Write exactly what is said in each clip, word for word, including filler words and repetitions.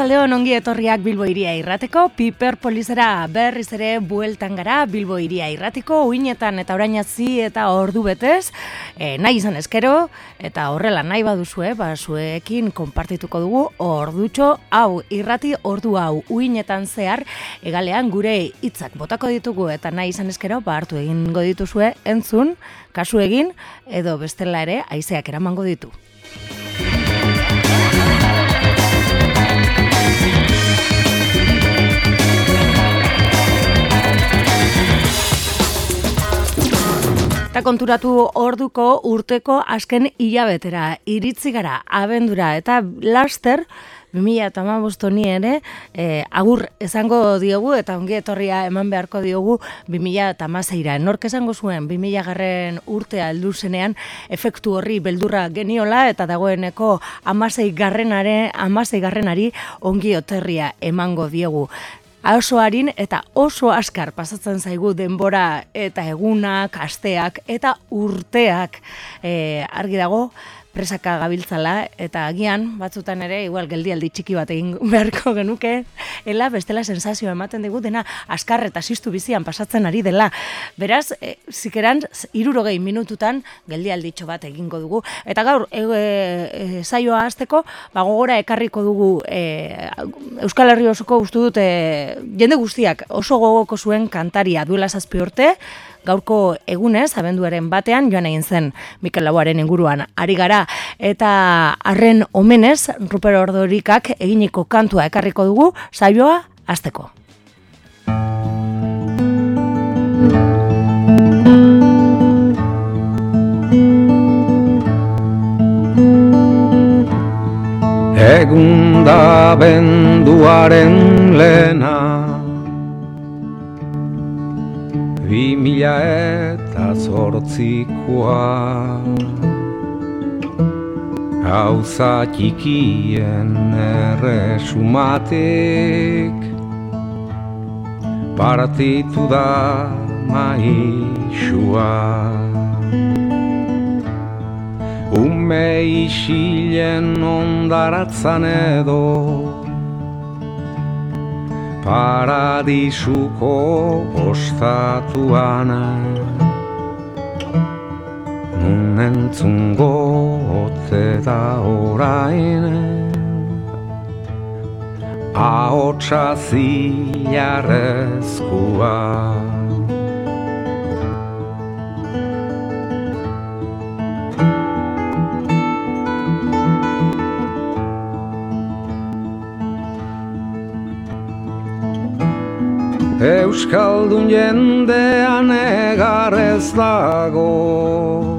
Arratsaldeon ongi etorriak Bilbo Hiria Irrateko, Piper Polizera berriz ere bueltan gara Bilbo Hiria Irratiko, uinetan eta orainazi eta ordu betez, e, nahi izan eskero, eta horrela nahi baduzue, ba, zuekin konpartituko dugu ordutxo hau, irrati ordu hau, uinetan zehar, egalean gure hitzak botako ditugu, eta nahi izan eskero, ba, hartu egingo dituzue, entzun, kasu egin, edo bestela ere, haizeak eramango ditu. Eta konturatu orduko urteko azken hilabetera iritsi gara abendura eta laster bi mila hamabost honi ere e, agur esango diogu eta ongi etorria eman beharko diogu bi mila hamaseira. Nork esango zuen bi mila garren urtea heldu zenean efektu horri beldurra geniola eta dagoeneko hamasei garrenare hamasei garrenari ongi etorria emango diogu. Oso harin eta oso askar pasatzen zaigu denbora eta egunak, asteak eta urteak e, argi dago presaka gabiltzala eta agian batzutan ere igual geldialdi txiki bat egin beharko genuke ela bestela sensazioa ematen digu dena askar eta ziztu bizian pasatzen ari dela. Beraz, e, zikeran hirurogei minututan geldialditxo bat egingo dugu eta gaur e, e, saioa hasteko ba, gogora ekarriko dugu e, Euskal Herri osoko uste dut e, jende guztiak oso gogoko zuen kantaria duela zazpi urte. Gaurko egunez, abenduaren batean, joan egin zen Mikel Laboaren inguruan ari gara, eta harren omenez, Ruper Ordorikak eginiko kantua ekarriko dugu, saioa hasteko. Egun da abenduaren lehena, bi mila eta zortzikoa, gauza txikien erresumatik, partitu da maixua. Ume isilen ondaratzan edo, paradisuko ostatuan nun entzungo ote da orain ahotsa zilarrezkoa. Euskaldun jendean egar ez dago,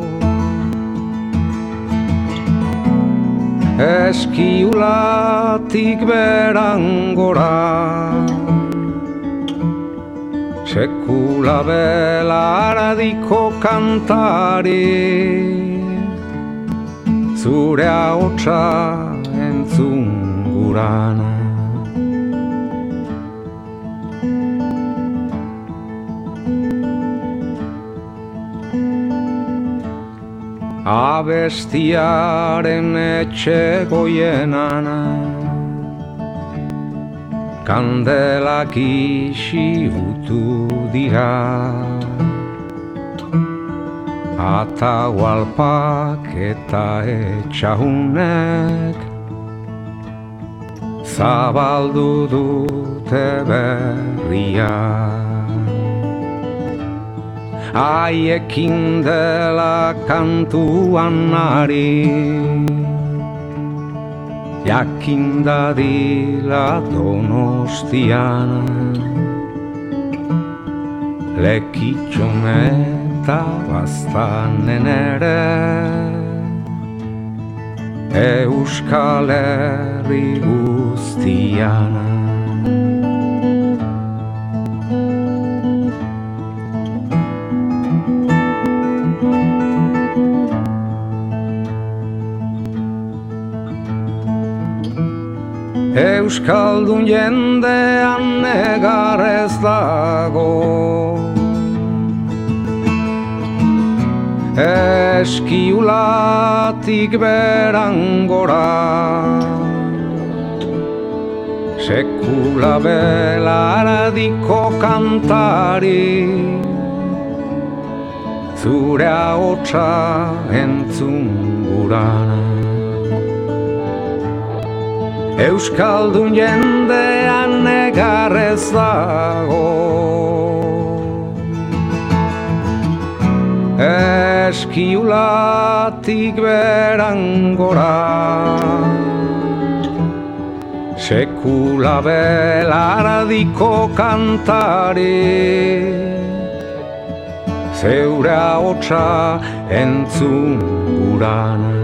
eskiulatik berangora, sekula belaradiko kantari, zure ahotsa entzun gurana. Abestiaren etxe goienan, kandelak isi utu dira, atahualpak eta etxahunek zabaldu dute berria. Haiekin dela kantuan ari, jakin dadila Donostian, Lekitxon eta Baztanen ere, Euskal Herri guztian. Euskaldun jendean negar ez dago, eskiulatik berangora, sekula belaradiko kantari, zure ahotsa entzun gurana. Euskaldun jendean negarrez dago, eskiulatik berangora, sekula belaradiko kantari, zeure ahotsa entzun gurana.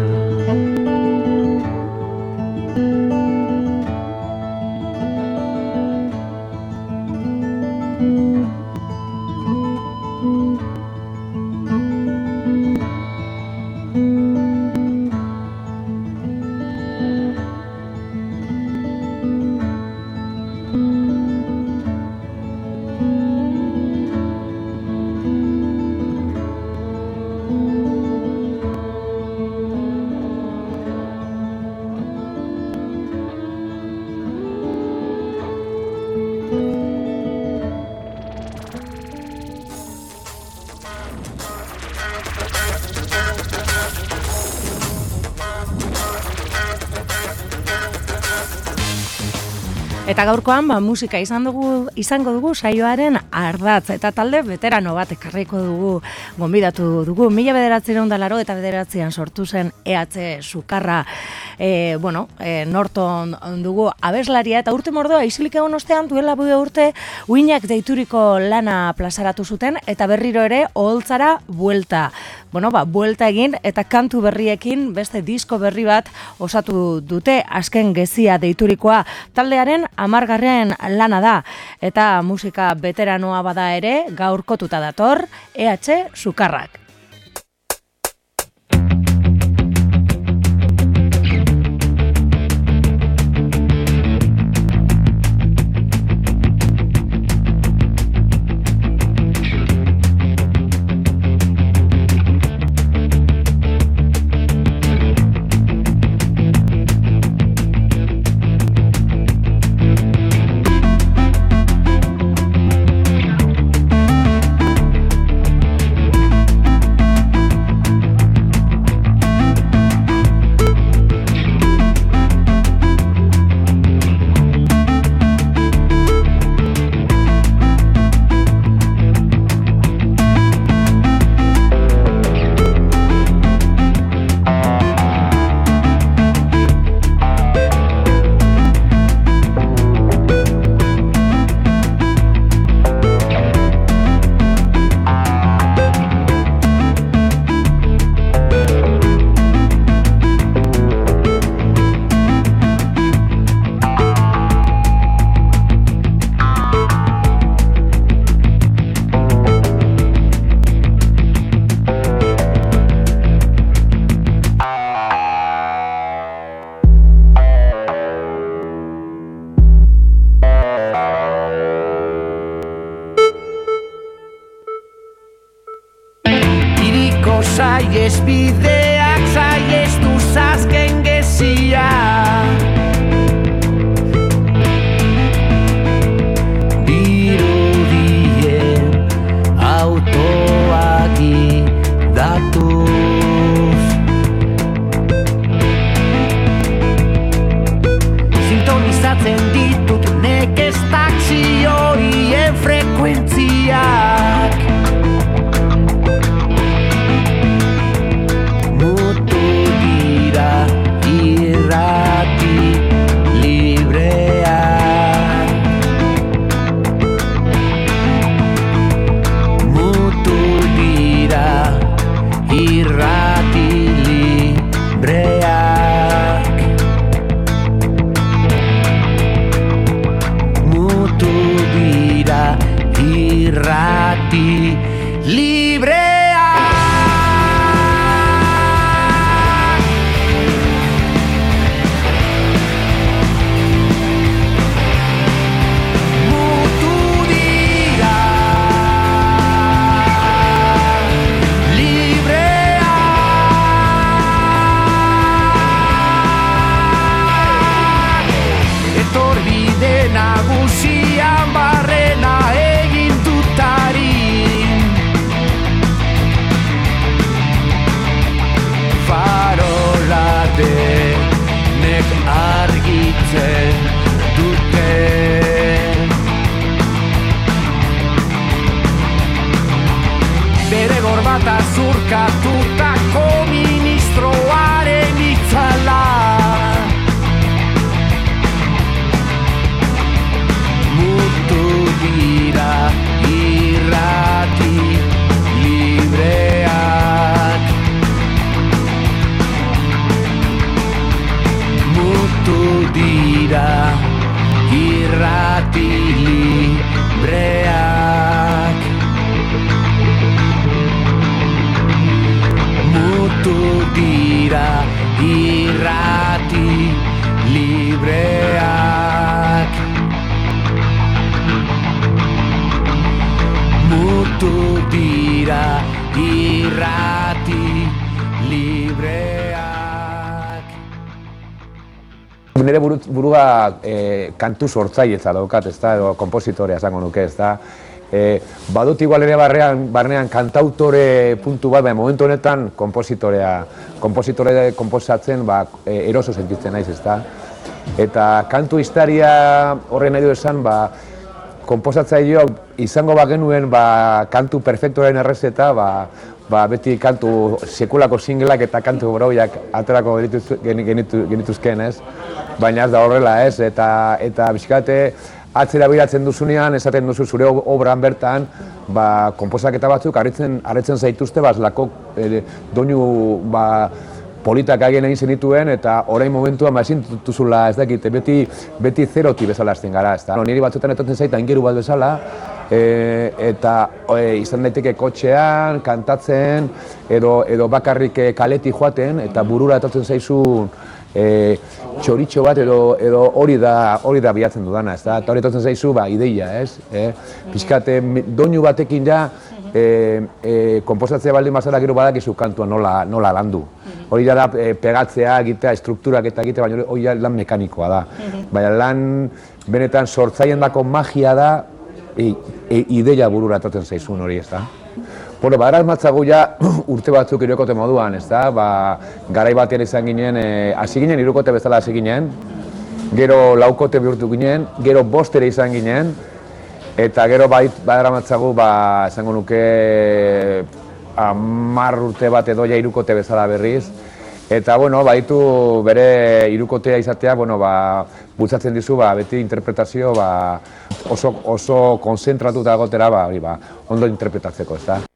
Eta gaurkoan ba, musika izan dugu, izango dugu saioaren ardatz eta talde veterano bat ekarriko dugu, gonbidatu dugu. Mila bederatziehun eta laurogeita bederatzian sortu zen E H Sukarra, e, bueno, e, Norton dugu abeslaria eta urte mordoa isilik egon ostean duela bi urte uinak deituriko lana plazaratu zuten eta berriro ere oholtzara buelta. Bueno, ba, buelta egin eta kantu berriekin beste disko berri bat osatu dute, azken gezia deiturikoa. Taldearen hamargarren lana da eta musika veteranoa bada ere gaurkotuta dator E H Sukarrak. Saiesbideak saiestu zazken gezia, dirudien autoak idatuz, sintonizatzen ditut nekez taxi horien frekuentziak. Irrati librea, mutu dira irrati libreak, mutu dira irrati libreak. Etor bide bere gorbata zurkatutako ministroaren itzala. Mutu dira irrati libreak, mutu dira irrati libreak, mutu dira irrati libreak, mutu dira irrati libreak. Nire buru, burua e, kantu sortzailetza daukat, ezta, edo konpositorea esango nuke, ezta. E, badut igual ere barrean, barnean kantautore puntu bat, baina momentu honetan konpositorea, konpositore konposatzen ba, e, eroso sentitzen naiz, ezta. Eta kantu historia horren nahi du esan, ba, konposatzailea izango bagenuen ba, kantu perfektoren errezeta, ba, ba, beti kantu sekulako singleak eta kantu broiak aterako genitu, genituzken, ez? Baina ez da horrela, ez? Eta, eta bizkate atzera biratzen duzunean, esaten duzu zure obran bertan, ba, konposaketa batzuk harritzen, harritzen zaituzte, ba, zelako e, doinu ba, politak agien egin zenituen, eta orain momentuan ba, ezin duzula, ez dakit, beti, beti zeroti bezala hasten gara, ez da. No, niri batzuetan etortzen zait aingeru bat bezala, e, eta e, izan daiteke kotxean, kantatzen, edo, edo bakarrik kaletik joaten, eta burura etortzen zaizun e, txoritxo bat edo, edo hori da, hori da bilatzen dudana, ez da. Eta hori etortzen zaizu, ba, ideia, ez? E, Pizkat, doinu batekin ja, e, e, konposatzea baldin bazara gero badakizu kantua nola, nola landu. Hori da, e, pegatzea, egitea, estrukturak eta egitea, baina hori da lan mekanikoa da. Baina lan benetan sortzaien dako magia da, e, e, ideia burura etortzen zaizun hori, ez da. Bueno, badara matzagu ja urte batzuk hirukote moduan, ez da, ba, garai batean izan ginen, hasi e, ginen hirukote bezala hasi ginen, gero laukote bihurtu ginen, gero bostere izan ginen, eta gero badara matzagu, ba, esango nuke, hamar urte bat edo ja hirukote bezala berriz, eta, bueno, baditu bere hirukotea izatea, bueno, ba, bultzatzen dizu, ba, beti interpretazio, ba, oso, oso konzentratuta egotera, ba, hori, ba, ondo interpretatzeko, ez da.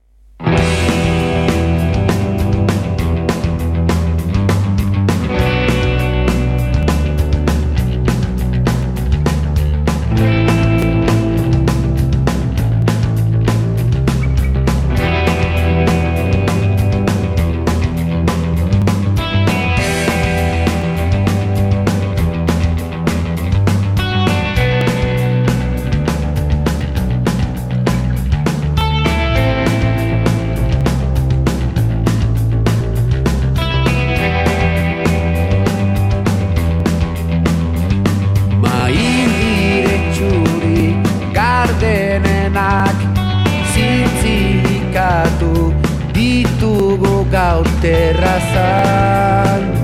Terrazan,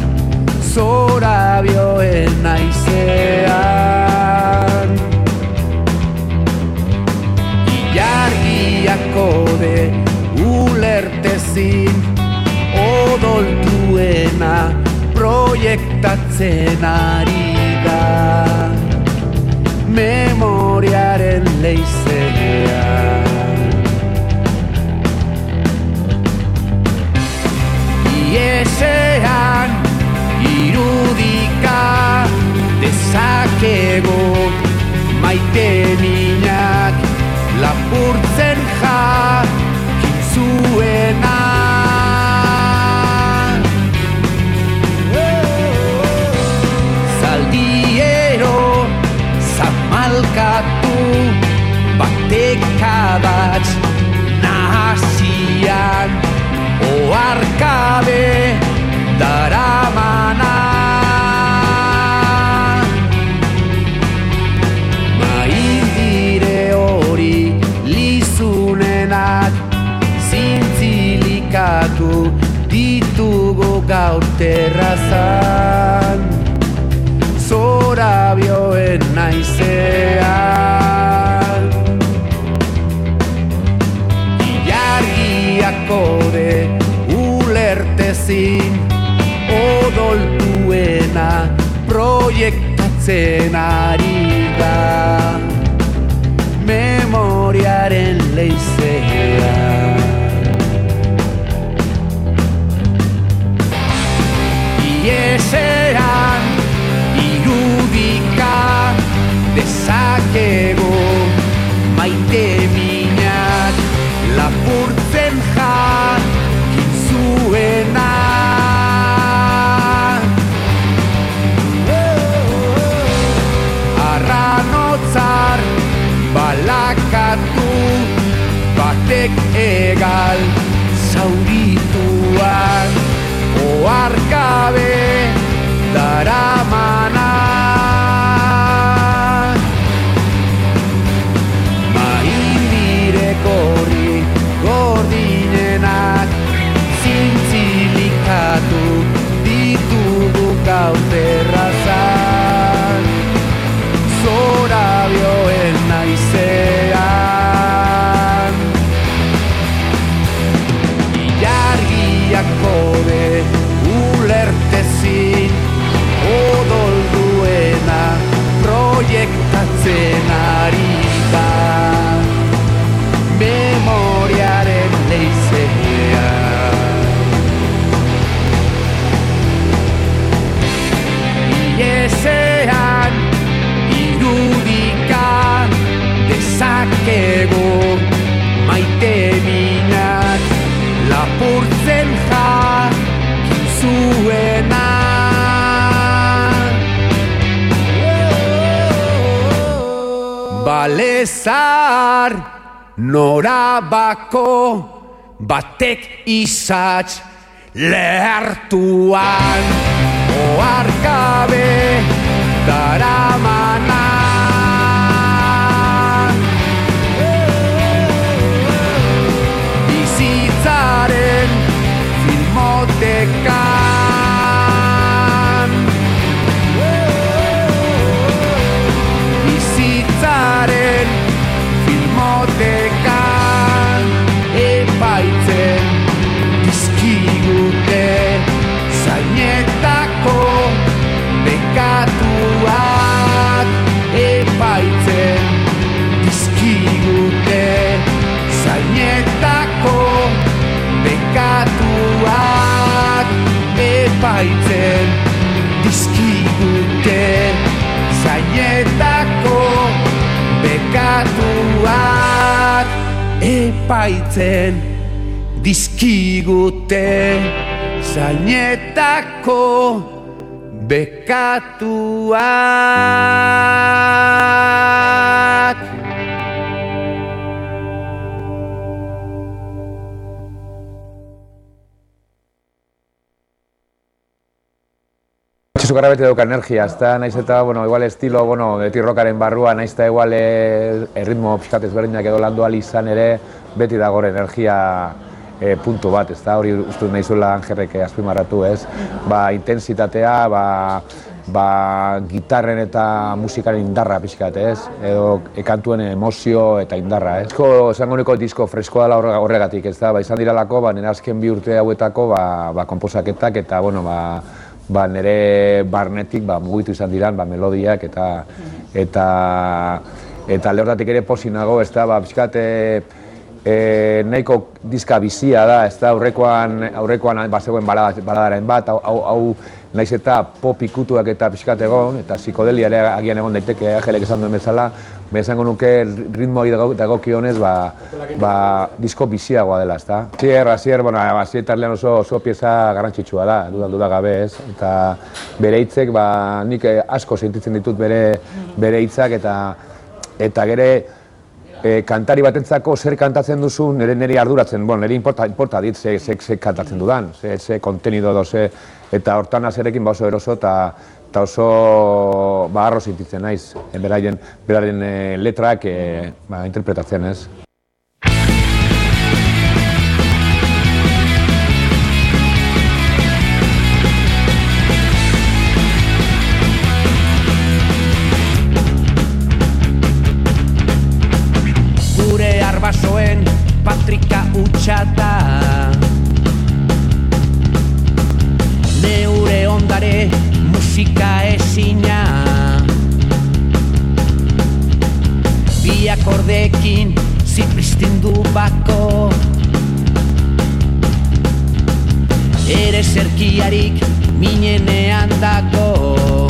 zorabioen naizean, ilargiako de ulertezin, odoltuena proiektatzen ari da, memoriaren leizean. Iesean irudika dezakego maite minak lapurtzen jakin zuena. Zaldiero zamalkatu batekadatz nahasian oarkabe daramana. Maindire hori lizunenak zintzilikatu ditugu gaur terrazan, zorabioen naizean. lapurtzen ari da memoriaren leizea. Iesean irudika dezakego maite minak lapurtzen jakin zuena. Arranotzar balakatu batek egal zaurituan oarkabe daramana. Maindire korri gordinenak zintzilikatu ditugu gaur terrazan, zorabioen naizean. Ilargiak kode ulertezin odol duena proiektatzen ari da memoriaren leizea. Iesean irudika dezakego maite minak lapurtzen jakin zuena. Balezar norabako batek izatz lehertuan oarkabe daramana. Bizitzaren filmotekan, bizitzaren filmotekan epaitzen dizkigute zainetako bekatuak, epaitzen dizkigute zainetako bekatuak, epaitzen dizkigute zainetako bekatuak, epaitzen dizkigute zainetako bekatuak. Zukarra bete dauka energia, ez da, naiz eta, bueno, igual estilo, bueno, beti rockaren barrua, naiz eta igual erritmo pixkat ezberdinak edo landu ahal izan ere, beti dago energia e, puntu bat, ez da, hori uste nahizuela Angerrek azpimarratu, ez? Ba, intensitatea, ba, ba, gitarren eta musikaren indarra pixkat, ez? Edo ekantuen emozio eta indarra, ez? Disko, esango niko disko freskoa dela horregatik, ez da, ba, izan diralako, ba, nire azken bi urte hauetako, ba, ba, komposaketak eta, bueno, ba, ba, nire barnetik ba, mugitu izan diran ba, melodiak eta eta eta alde horretatik ere pozik nago, ez da, ba, pixkat e, e, nahiko diska bizia da, ez da, aurrekoan, aurrekoan ba, zegoen balada, baladaren bat, hau, hau, hau naiz eta pop ikutuak eta pixkat egon, eta psikodelia ere agian egon daiteke, Angelek esan duen bezala, ba, esango nuke ritmoari dagokionez, ba, ba, disko biziagoa dela, ez da. Asier, Asier, bueno, Asier Tarlean oso, oso pieza garrantzitsua da, dudan duda gabe, ez, eta bere hitzek, ba, nik asko sentitzen ditut bere, bere hitzak, eta, eta gere, E, kantari batentzako zer kantatzen duzu nire niri arduratzen, bon, niri importa, importa dit ze, ze, ze kantatzen dudan, ze, ze kontenido edo ze, eta hortan azerekin ba oso eroso eta oso ba, arro sentitzen naiz, e, beraien, beraren e, letrak e, ba, interpretatzen, ez. Basoen patrika utxata, neure ondare musika ezina, akordekin zipristindu bako. Ere zerkiarik minenean dago.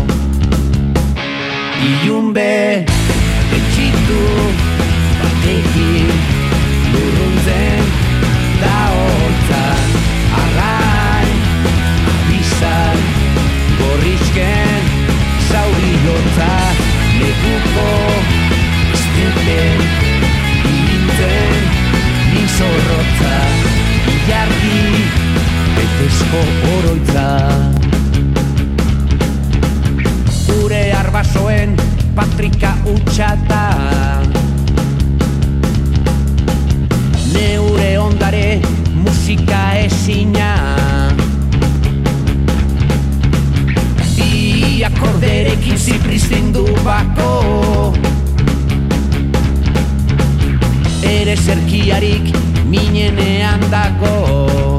Ilunbe etxitu batekin lurruntzen da holtzan. Arrain abizan gorrizken zaurillotza. Neguko esteten ilintzen nizorrotza. Ilargi betezko oroitza. Gure arbasoen patrika utxata. Neure ondare musika ezina. Bi akorderekin zipristindu bako. Ere zerkiarik minenean dago.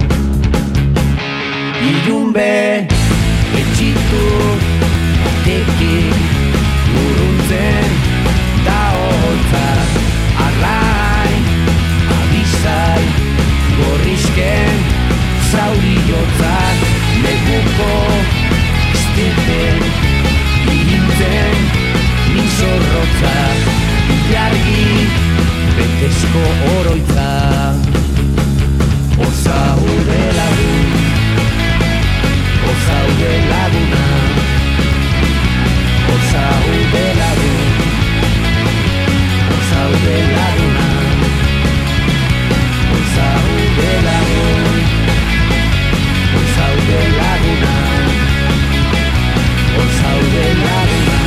Ilunbe etxitu batekin lurruntzen da holtza. Arrain abizai gorrizken zaurillotza. Neguko esteten ilintzen nizorrotza. Ilargi betezko oroitza. Osaude lagun, osaude laguna. Osaude lagun, osaude laguna. Osaude lagun, osaude laguna. Osaude laguna.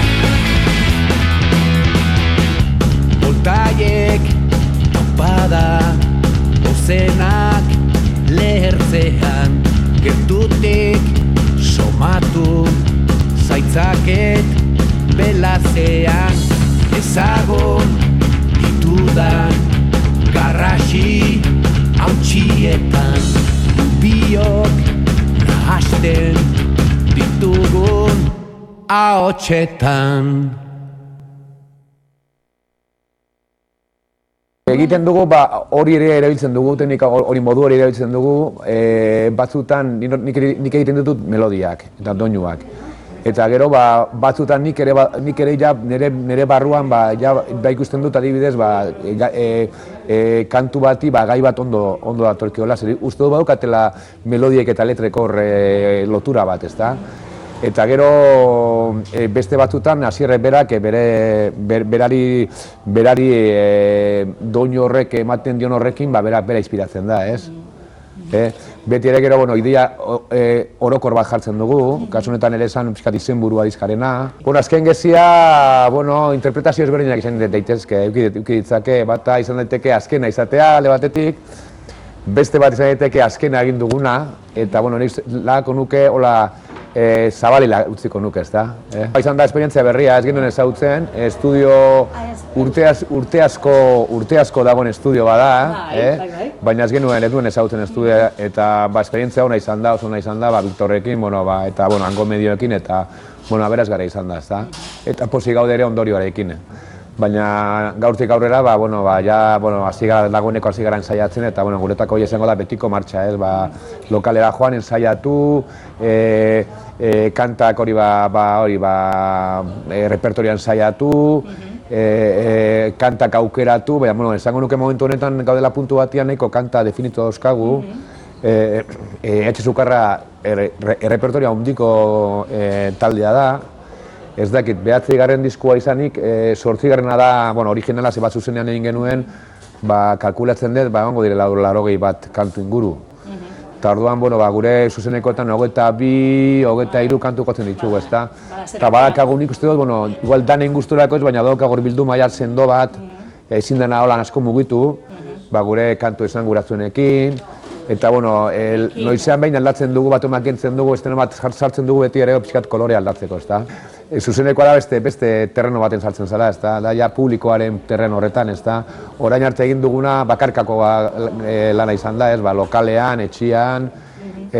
Voltaiek topada ozenak lehertzean. Gertutik somatu zaitzaket belazean. Ezagun ditudan garrasi hautsietan. Biok nahasten ditugun ahotsetan. Egiten dugu, ba, hori ere erabiltzen dugu, teknika hori modu hori erabiltzen dugu, e, batzutan nik, nik egiten ditut melodiak eta doinuak. Eta gero, ba, batzutan nik ere, nik ere ja, nire, nire barruan ba, ja, ba, ikusten dut adibidez ba, e, e, kantu bati ba, gai bat ondo, ondo datorkiola. Zer, uste du badukatela melodiek eta letreko e, lotura bat, ezta? Eta gero e, beste batzutan Asierrek berak e, bere, ber, berari, berari e, doinu horrek ematen dion horrekin ba, berak bera inspiratzen da, ez? E, beti ere gero, bueno, idea e, orokor bat jartzen dugu, kasu honetan ere esan pixkat izenburua dizkarena. Bueno, azken gezia, bueno, interpretazio ezberdinak izan daitezke, eduki ditzake, bata izan daiteke azkena izatea alde batetik, beste bat izan daiteke azkena egin duguna, eta bueno, nik lako nuke, hola, E, zabalila utziko nuke, ez da. Eh? Izan da esperientzia berria, ez genuen ezagutzen, estudio urte, urte, asko, urte asko dagoen estudio bada, eh? Baina ez genuen ez duen ezagutzen estudioa, eta ba, esperientzia ona izan da, oso ona izan da, ba, Victorrekin, bueno, ba, eta bueno, hango medioekin, eta bueno, beraz gara izan da, ez da. Eta posi gaude ere ondorioarekin. Baina gaurtik aurrera, ba, bueno, ba, ja, bueno, azigara, dagoeneko azigara ensaiatzen, eta bueno, guretako hori izango da betiko martxa, ez, ba, lokalera joan ensaiatu, e, e, kantak hori, ba, ba, hori, ba, e, repertorioan ensaiatu, e, e, kantak aukeratu, baina, bueno, esango nuke momentu honetan gaudela puntu batian nahiko kanta definitu dauzkagu, e, e, etxe zukarra errepertoria handiko e, taldea da. Ez dakit, behatzigarren diskua izanik, e, zortzigarrena da, bueno, originala ze bat zuzenean egin genuen, ba, kalkulatzen dut, ba, ongo direla laurogei bat kantu inguru. Eta orduan, bueno, ba, gure zuzenekoetan hogeita bi, hogeita hiru kantu kotzen ditugu, ezta? Eta badakagu nik uste dut, bueno, igual danen gusturako ez, baina daukagur bildu maila sendo bat, ezin dena holan asko mugitu, ba, gure kantu esan guratzuenekin. Eta, bueno, el, noizean behin aldatzen dugu, bat emakentzen dugu, estena bat sartzen dugu beti ere pixkat kolore aldatzeko, ezta? E, zuzenekoa da beste, beste terreno baten sartzen zara, ezta? Da, ja publikoaren terreno horretan, ezta? Orain arte egin duguna bakarkako ba, e, lana izan da, ez? Ba, lokalean, etxian, e,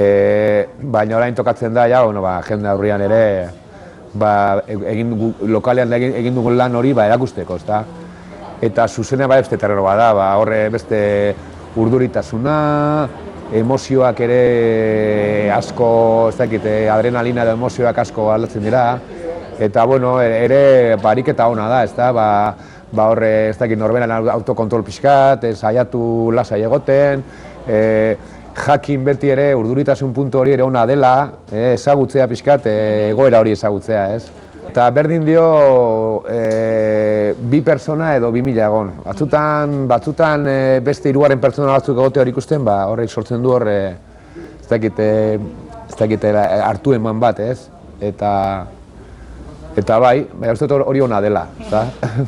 baina orain tokatzen da, ja, bueno, ba, jende aurrian ere, ba, egin, lokalean egin, egin dugun lan hori ba, erakusteko, ezta? eta zuzena bai beste terror bat da, ba, horre beste urduritasuna, emozioak ere asko, ez dakit, adrenalina edo emozioak asko aldatzen dira, eta bueno, ere bariketa ona da, ez da, ba, ba horre, ez dakit, norberan autokontrol pixkat, saiatu lasai egoten, e, jakin beti ere urduritasun puntu hori ere ona dela, e, ezagutzea pixkat, e, egoera hori ezagutzea, ez? Eta berdin dio e, bi persona edo bi mila egon. Batzutan, batzutan e, beste hirugarren pertsona batzuk egote hori ikusten, ba, horrek sortzen du horre, ez dakit, e, ez dakit, hartu eman bat, ez? Eta, eta bai, bai, uste dut hori ona dela, ezta?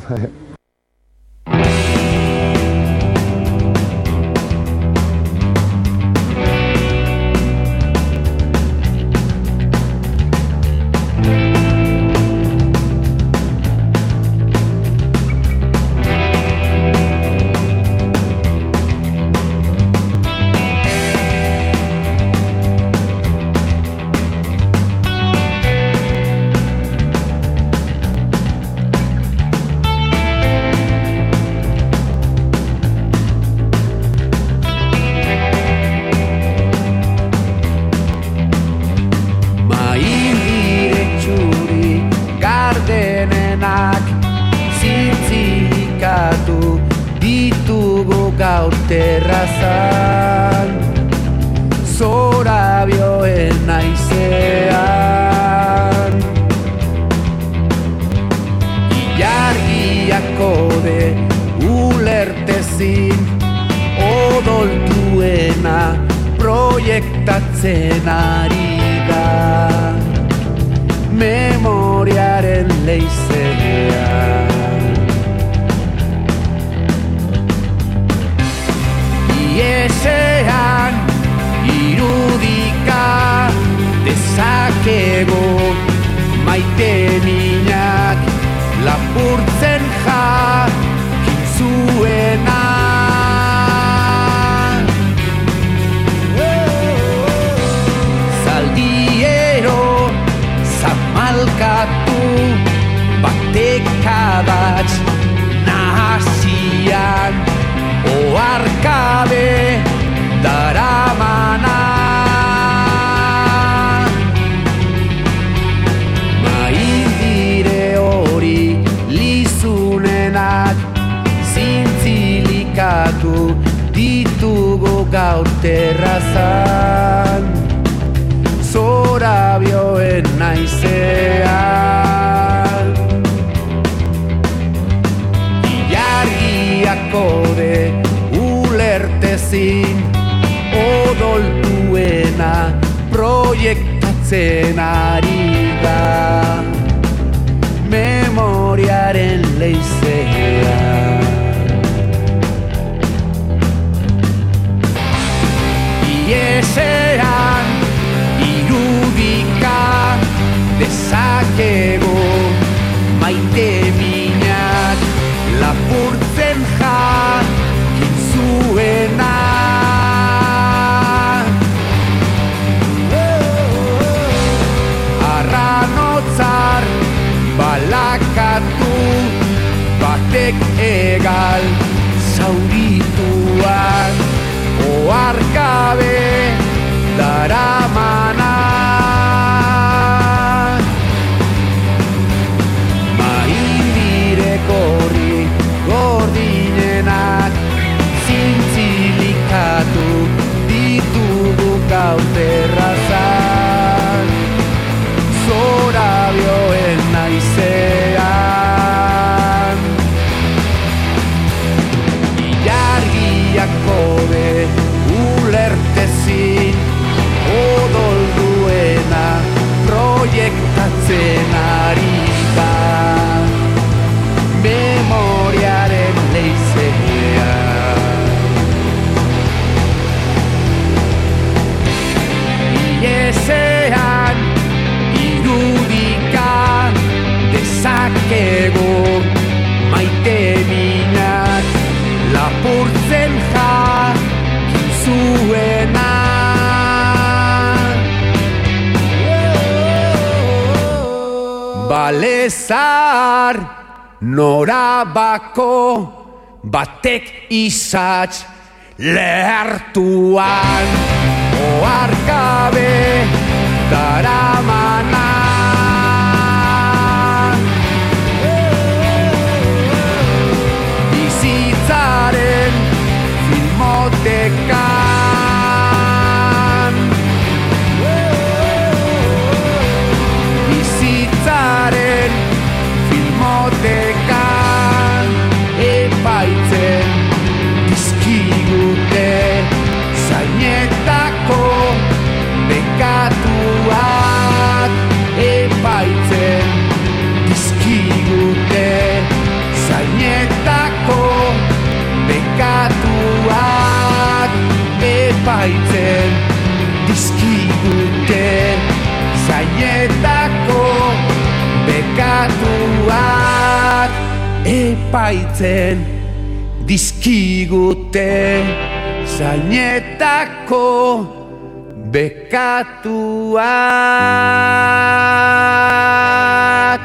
Terrazan zorabioen naizean ilargiak kode ulertezin odoltuena proiektatzen ari da memoriaren leizean. Iesean irudika dezakego maite minak lapurtzen jakin zuena. Zaldiero zamalkatu batekadats nahasian oarkabe daramana. Maindire hori lizunenak zintzilikatu ditugu gaur terrazan zorabioen naizean ilargiak kode ulertezin odoltuena proiektatzen ari da memoriaren leizean. Iesean irudika dezakego maite minak lapurtzen jakin zuena. Arranotzar balakatu batek egal zaurituak oarkabe daramana. Maindirek horri gordinenak zintzilikatu ditugu gaur terrazan zorabioen naizean ilargiak kode ulertezin odolduena proiektatzen ari da memoriaren leizean. Iesean irudika dezakego maite minak lapurtzen jakin zuena. Balezar norabako batek izatz lehertuan oarkabe daramana. Bizitzaren filmotekan, bizitzaren filmotekan epaitzen dizkigute zainetako bekatuak, epaitzen dizkigute zainetako bekatuak, epaitzen dizkigute zainetako bekatuak, epaitzen dizkigute zainetako bekatuak.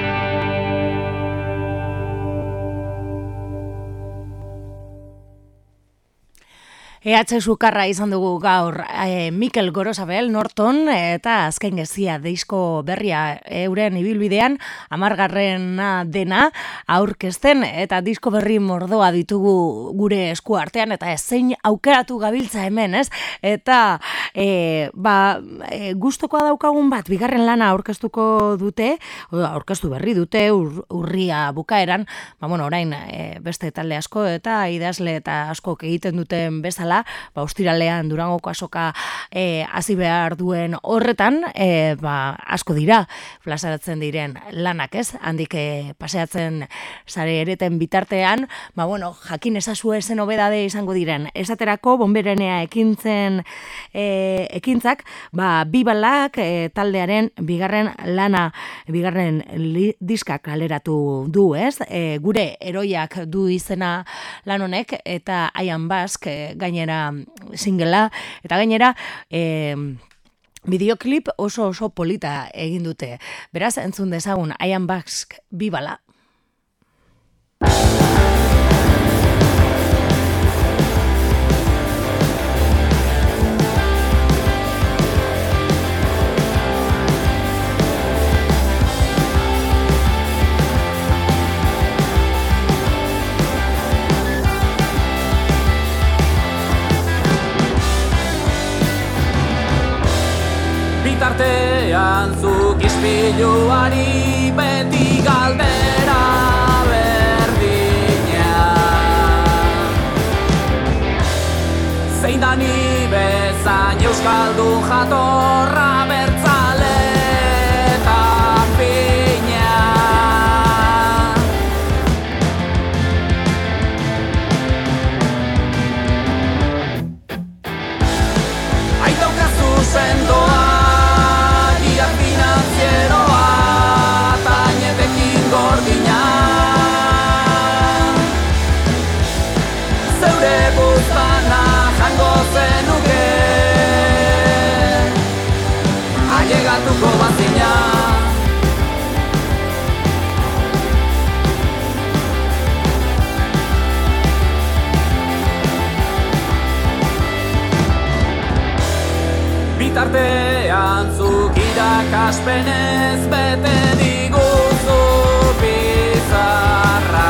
E H Sukarra izan dugu gaur e, Mikel Gorosabel Norton eta azken gezia disko berria euren ibilbidean hamargarrena dena aurkezten eta disko berri mordoa ditugu gure esku artean eta zein aukeratu gabiltza hemen, ez? Eta e, ba, e, gustokoa daukagun bat bigarren lana aurkeztuko dute, aurkeztu berri dute ur, urria bukaeran, ba bueno, orain e, beste talde asko eta idazle eta askok egiten duten bezala, ba, ostiralean Durangoko azoka e, hasi behar duen horretan, e, ba, asko dira plazaratzen diren lanak, ez? Handik e, paseatzen sare ereten bitartean, ba, bueno, jakin ezazue zen obedade izango diren. Esaterako, bonberenea ekintzen e, ekintzak, ba, bibalak e, taldearen bigarren lana, bigarren li, diskak kaleratu du, ez? E, gure eroiak du izena lan honek, eta Ian Bask e, gainera singela, eta gainera e, bideoklip oso oso polita egin dute. Beraz, entzun dezagun Ian Bask bibala. Bitartean zuk ispiluari beti galdera berdina. Zein da ni bezain euskaldun jatorra bertzale eta fina. Aitaukazu sendoa ailegatuko bazina. Bitartean zuk irakaspenez bete diguzu bizarra.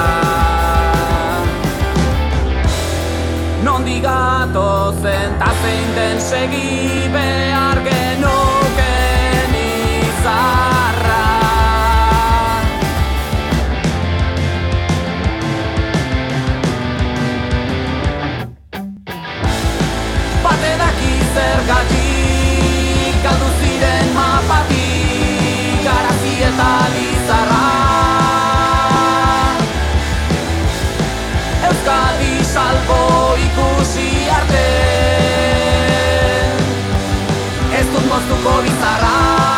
Nondik gatozen ta zein den segi behar genuken izarra. Bate daki zergatik galdu ziren mapatik garazi eta lizarra. Euskadi salbo ikusi arte ez dut moztuko bizarra.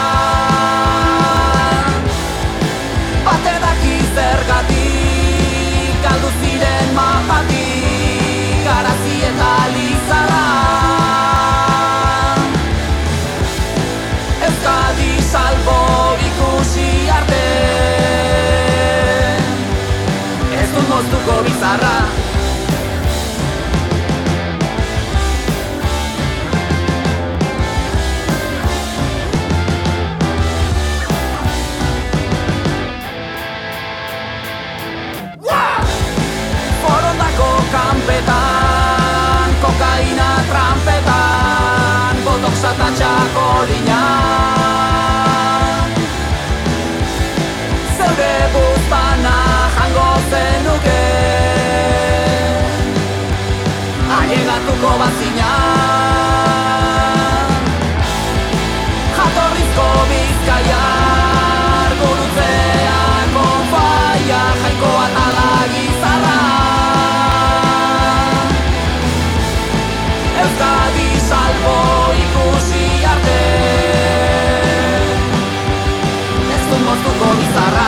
Bate daki zergatik galdu ziren mapatik garazi eta lizarra. Euskadi salbo ikusi arte ez dut moztuko moztuko bizarra. Forondako kanpetan, kokaina trampetan, botoxa eta txakolina. Zeure buztana jango zenuke, ailegatuko bazina. Jatorrizko Bizkaiar, gurutzean konfaia, jainkoa tala gizarra. Euskadi salbo ikusi arte, ez du moztuko bizarra.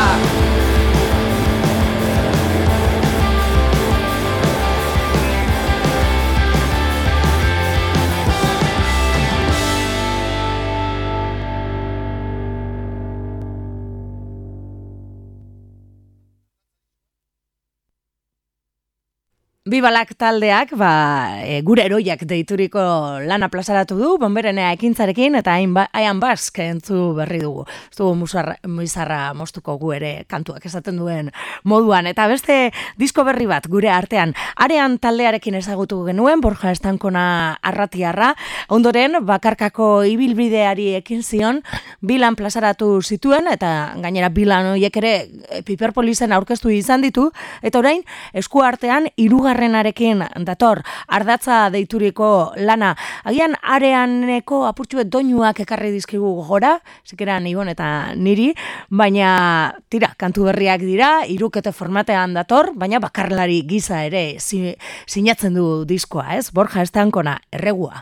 Bibalak taldeak, ba, e, gure eroiak deituriko lana plazaratu du, bonberenea ekintzarekin, eta hain ba, haian bask entzu berri dugu. Ez dugu muizarra mostuko gu ere kantuak esaten duen moduan. Eta beste disko berri bat gure artean, arean taldearekin ezagutu genuen, Borja Estankona arratiarra, ondoren bakarkako ibilbideari ekin zion, bilan plazaratu zituen, eta gainera bilan horiek ere Piperpolisen aurkeztu izan ditu, eta orain esku artean hirugarren Arekin dator, ardatza deituriko lana. Agian areaneko apurtxuet doinuak ekarri dizkigu gora, zikeran Ibon eta niri, baina tira, kantu berriak dira, hirukete formatean dator, baina bakarlari giza ere sinatzen du diskoa, ez? Borja Estankona, erregua.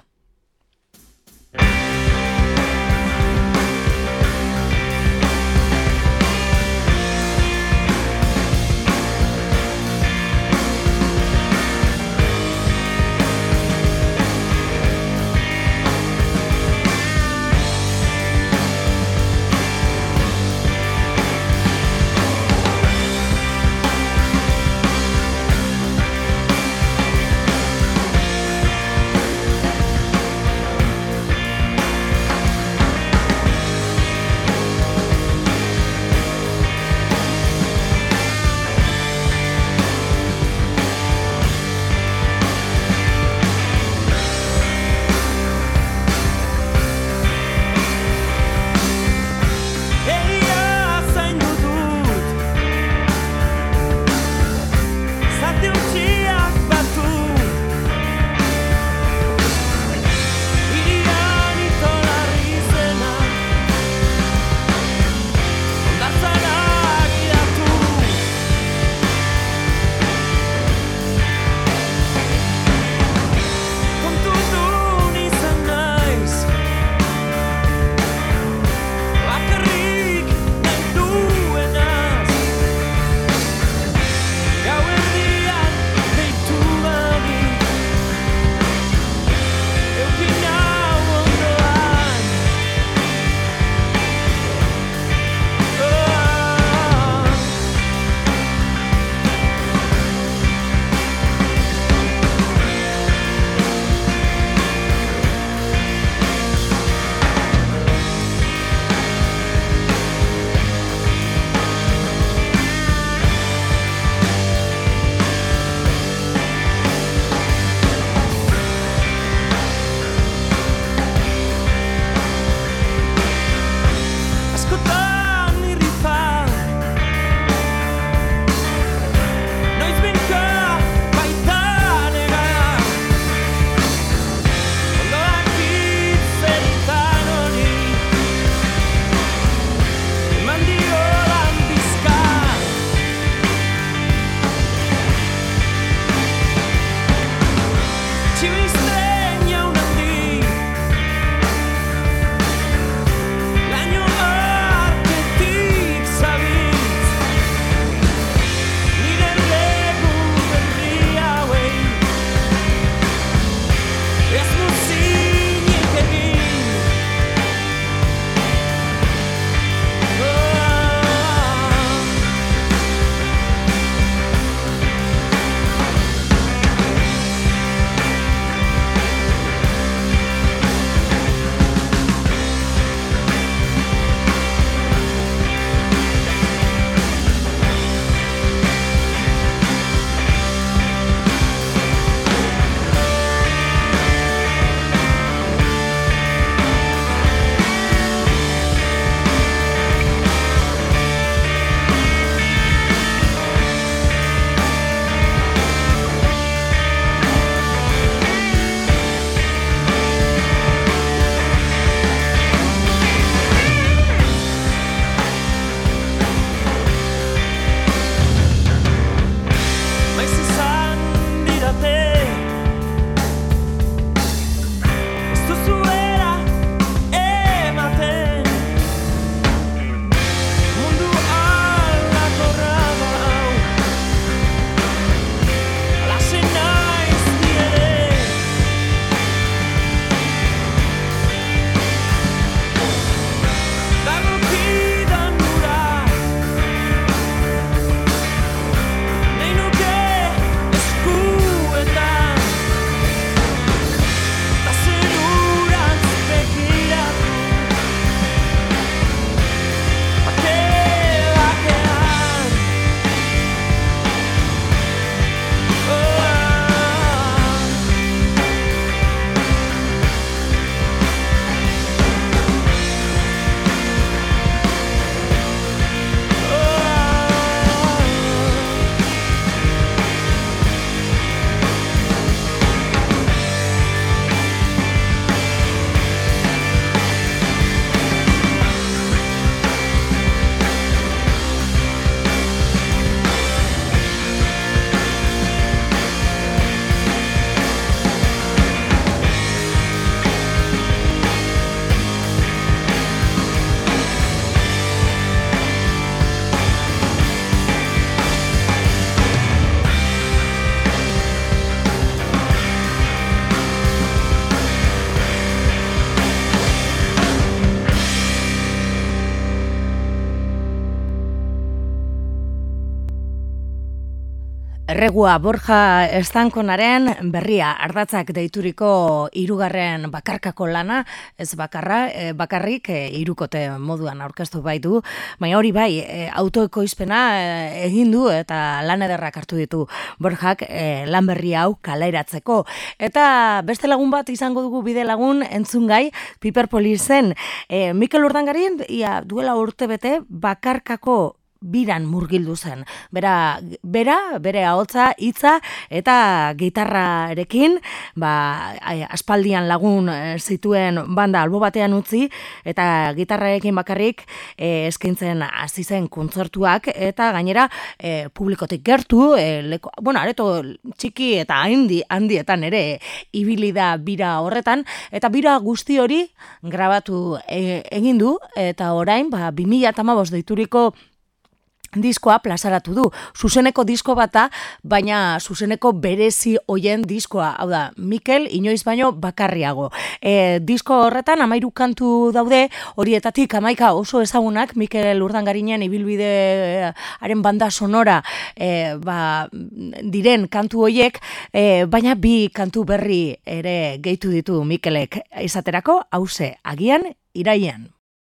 Erregua Borja Estankonaren berria ardatzak deituriko hirugarren bakarkako lana, ez bakarra, e, bakarrik e, hirukote moduan aurkeztu baitu, baina hori bai, e, autoekoizpena e, egin du eta lan ederrak hartu ditu Borjak e, lan berri hau kalairatzeko. Eta beste lagun bat izango dugu bide lagun entzungai, Piperpolisen, e, Mikel Urdangarin, ia duela urte bete bakarkako biran murgildu zen. Bera, bera, bere ahotsa, hitza eta gitarrarekin, ba, aspaldian lagun zituen banda albo batean utzi, eta gitarrarekin bakarrik e, eskaintzen hasi zen kontzertuak, eta gainera e, publikotik gertu, e, leko, bueno, areto txiki eta handi, handietan ere ibili da bira horretan, eta bira guzti hori grabatu e, egin du, eta orain, ba, bi mila hamabost deituriko diskoa plazaratu du. Zuzeneko disko bata, baina zuzeneko berezi hoien diskoa. Hau da, Mikel inoiz baino bakarriago. E, disko horretan amairu kantu daude, horietatik amaika oso ezagunak, Mikel Urdangarinen ibilbidearen banda sonora e, ba, diren kantu hoiek, e, baina bi kantu berri ere gehitu ditu Mikelek. Izaterako, hauze, agian, iraian.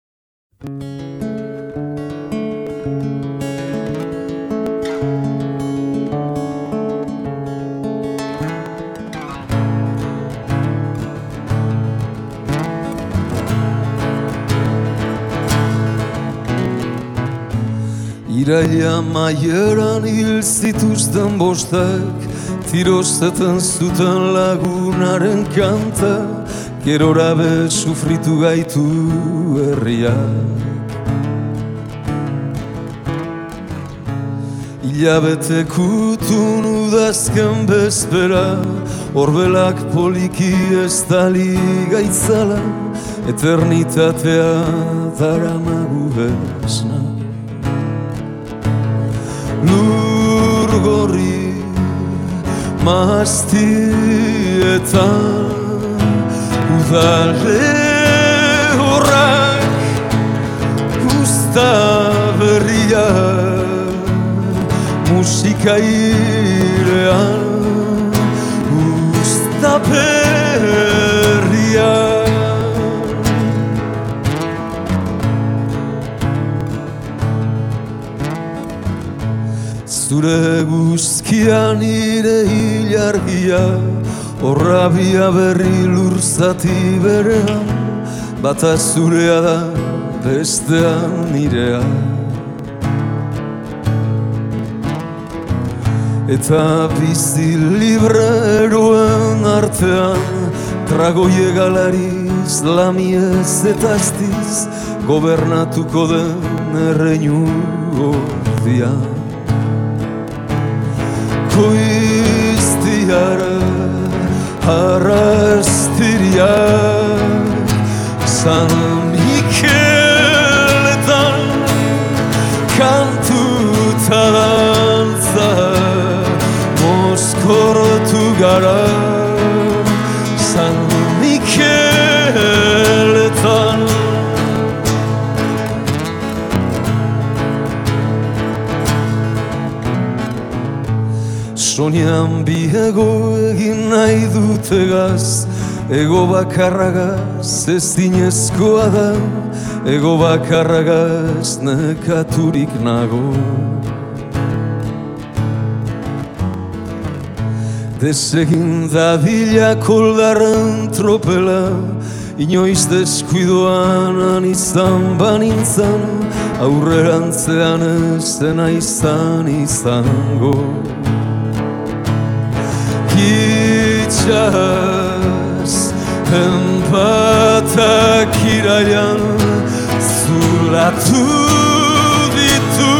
Iraila maieran hil zituzten bostak, tirozeten zuten lagunaren kanta, gerora be sufritu gaitu herriak. Hilabete kutun udazken bezpera, orbelak poliki ez dali gaitzala, eternitatea daramagu esna. Lur gorri mahastietan udale horrak usta berriak musika irean usta berriak. Zure guzkian nire hilargia, horrabia berri lurzati berean, bata zurea da bestean nirea. Eta bizi libreroen artean, tragoie galariz, lamiez eta aztiz, gobernatuko den erreinu ordian. Koiztiara, harrastiriak, San Mikeletan, kantuta dantza, mozkortu gara, San Mikeletan. Sonian biego egin nahi dutegaz, ego bakarragaz ez dinezkoa da, ego bakarragaz nekaturik nago. Desegin dadila koldarren tropela, inoiz deskuidoan izan banintzan, aurrerantzean ezena izan izango. Itxaz, enpatak iraian, zulatu ditu,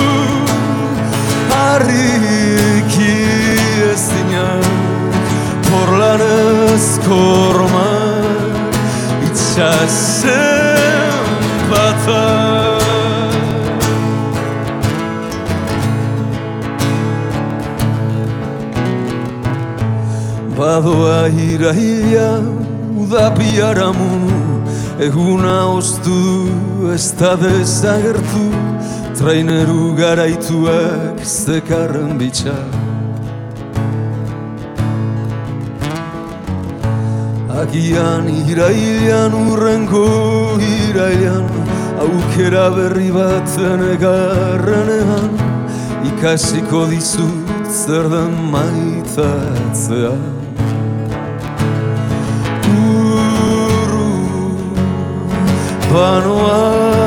harriki ezinak, porlanez kormak, itxaz enpatak. Badoa iraila, udapiaramun, eguna oztu du ez da desagertu, traineru garaituak zekarren bitxa. Agian irailean urrengo irailean aukera berri batzen egarrenean ikasiko dizut zer den maitatzea. Urrun, banoa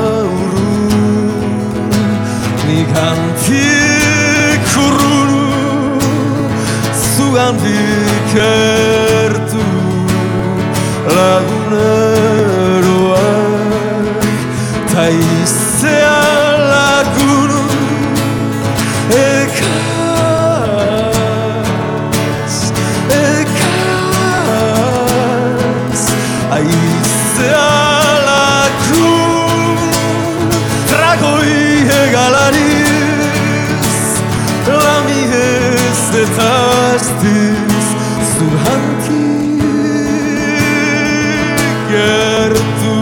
urrun, nik handik urrun, zugandik ertu laguneroak, ta izea lagunu ekaz, ekaz, aizea lagun, tragoi egalariz, lamiez eta aztiz, zuhantik gertu.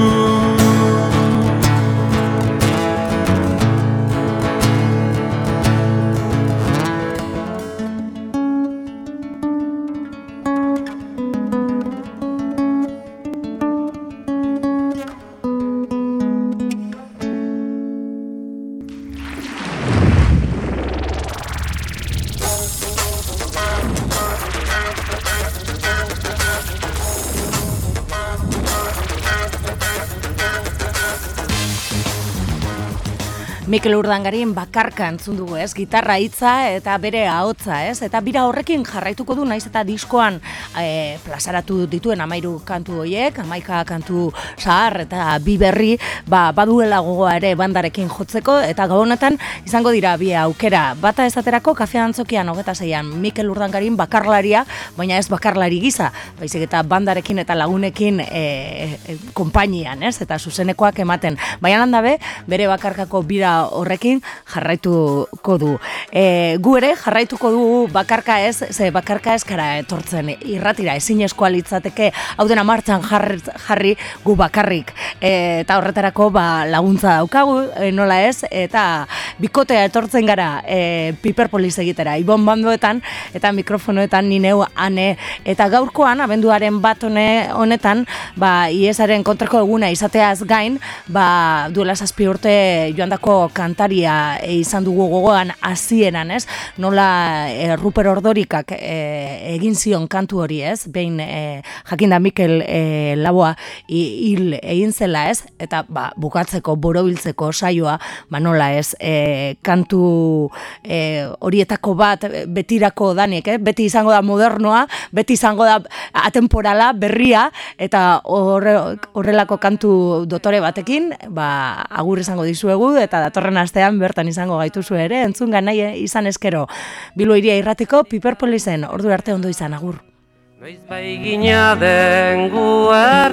Mikel Urdangarin bakarka entzun dugu, ez? Gitarra hitza eta bere ahotsa, ez? Eta bira horrekin jarraituko du, naiz eta diskoan e, plazaratu dituen hamairu kantu horiek, hamaika kantu zahar eta bi berri, ba, baduela gogoa ere bandarekin jotzeko, eta gabonetan izango dira bi aukera. Bata esaterako Kafe Antzokian hogeta zeian Mikel Urdangarin bakarlaria, baina ez bakarlari gisa, baizik eta bandarekin eta lagunekin e, e, konpainian, ez? Eta zuzenekoak ematen. Baina handabe, bere bakarkako bira horrekin jarraituko du. E, gu ere jarraituko du bakarka ez, ze bakarka ez kara etortzen irratira, ezinezkoa litzateke hau dena martxan jarri, jarri gu bakarrik. E, eta horretarako ba, laguntza daukagu, e, nola ez, eta bikotea etortzen gara e, Piperpolis egitera, Ibon bandoetan eta mikrofonoetan nineu ane, eta gaurkoan, abenduaren bat hone, honetan, ba, iesaren kontrako eguna izateaz gain, ba, duela zazpi urte joandako kantaria e, izan dugu gogoan hasieran, ez? Nola e, Ruper Ordorikak e, egin zion kantu hori, ez? Behin e, jakinda Mikel e, Laboa hil egin zela, ez? Eta ba, bukatzeko, borobiltzeko saioa, ba nola ez, e, kantu e, horietako bat betirako danik, eh? Beti izango da modernoa, beti izango da atemporala, berria, eta horre, horrelako kantu dotore batekin, ba, agur izango dizuegu, eta datorren astean bertan izango gaituzu ere, entzun nahi izan eskero. Bilbo Hiria Irratiko Piperpolisen, ordu arte ondo izan, agur. Noiz baigina den guer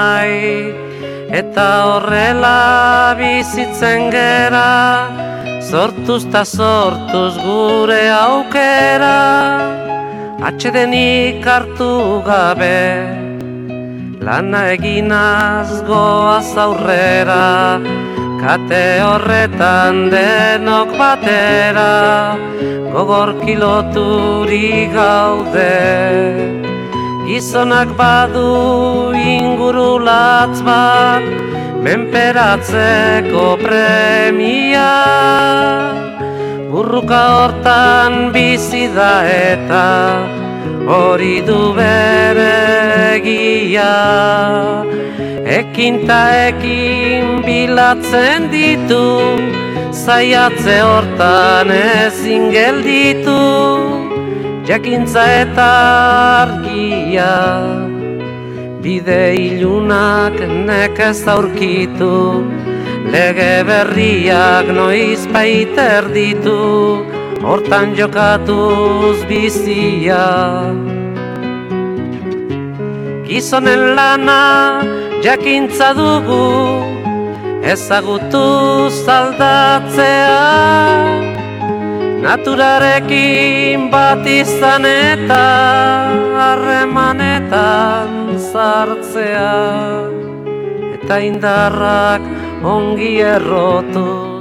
nahi, eta horrela bizitzen gera, sortuz ta sortuz gure aukera, atsedenik hartu gabe, lana eginaz goaz aurrera, kate horretan denok batera, gogor kiloturi gaude. Gizonak badu ingurulatz bat, menperatzeko premia. Burruka hortan bizi da eta hori du bere egia. Ekin ta ekin bilatzen ditu, zaiatze hortan ezin gelditu, jakintza eta argia, bide ilunak nekez aurkitu, lege berriak noiz baiter ditu, hortan jokatuz bizia. Gizonen lana jakintza dugu, ezagutuz aldatzea, naturarekin bat izan eta harremanetan sartzea, eta indarrak ongi errotu.